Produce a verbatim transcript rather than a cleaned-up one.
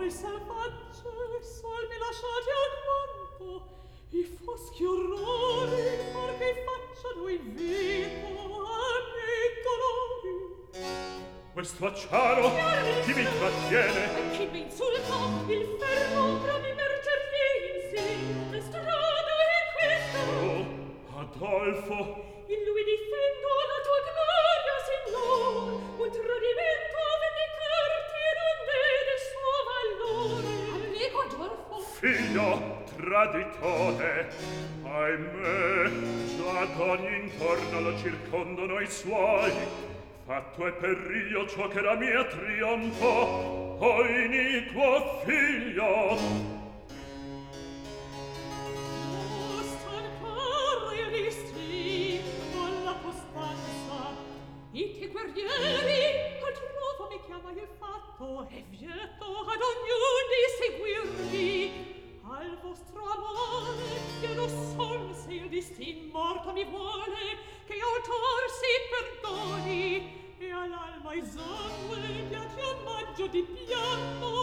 voi selvagge, sol mi lasciate alquanto, i foschi orrori, par che facciano invito a miei dolori. Questo acciaro, chi mi trattiene? E chi mi insulta, il ferro tra mi merger vinsi, le strade e questa. Oh, Adolfo! In lui difendo la tua gloria, signor, un tradimento vendicarti non vede suo valore. Amico Adolfo! Figlio, traditore, ahimè, già d'ogni intorno lo circondano i suoi. Fatto è per io ciò che era mia trionfo, o iniquo figlio. Guerrieri, al trovo mi chiama il fatto, e vieto ad ognun di seguirvi. Al vostro amore chiedo sol se il distin morto mi vuole, che autor si perdoni, e all'alma esangue piace omaggio di pianto